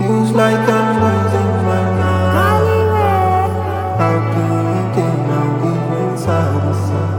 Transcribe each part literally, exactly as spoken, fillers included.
Feels like I'm losing my mind. I'll be again, I'll be inside the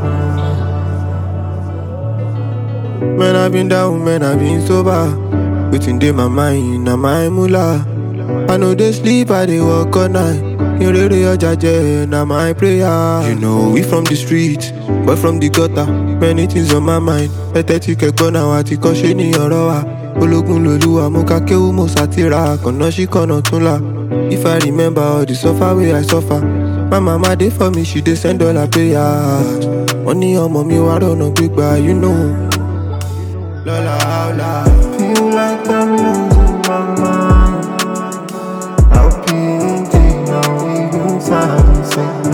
sun. Man, I've been down, man, I've been sober. Waiting day my mind, na my moolah. I know they sleep, I they walk all night. You really a judge, na my prayer. You know we from the street, but from the gutter. Many things on my mind. Ẹ̀tẹ́tí kẹ́kọ̀ọ́ náà àti kọ́ṣe ní ọ̀rọ̀ wa. Ológun lolúwa mo ká kéwú mo sátìrà. Kọ̀nà sí kọ̀nà tún là. If I remember all the suffer wey I suffer. My mama dey for me, she dey send all her prayers. Wọ́n ní ọmọ mi wá rọ̀nà gbígbà, you know. Lọ́la ọ̀la. Feel like I'm losing my mind. I'll be again, I'll be inside the sun.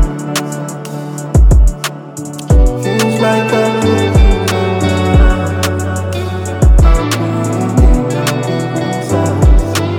Feels like I'm losing my mind. I'll be again, I'll be inside the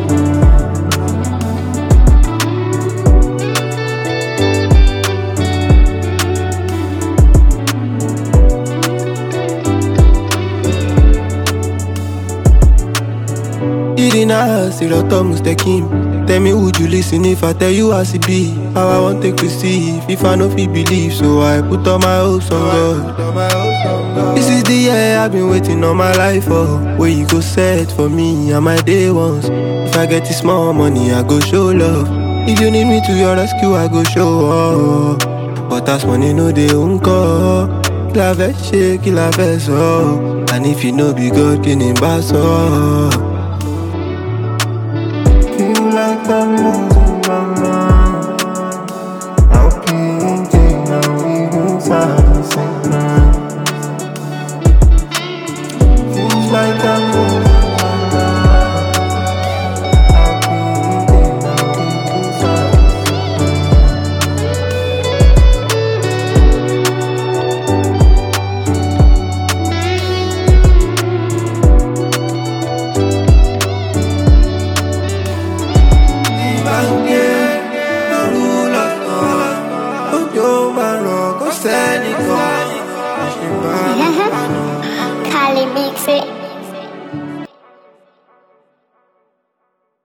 Irina, Sirato Mustakim. Tell me, would you listen if I tell you as it be? How I want to receive if I no fit believe. So I put all my hopes on God. This is the year I've been waiting all my life for. Where you go set for me and my day ones. If I get this small money, I go show love. If you need me to your rescue, I go show up. But as money no dey unko. Kill a vet shake, kill a vet so. And if you know be God, can him bass up. Feel like I'm losing my mind. I'll be again, I'll be inside the same night. Feels like I'm losing my mind. I'll be again, I'll be inside the Cali mix it.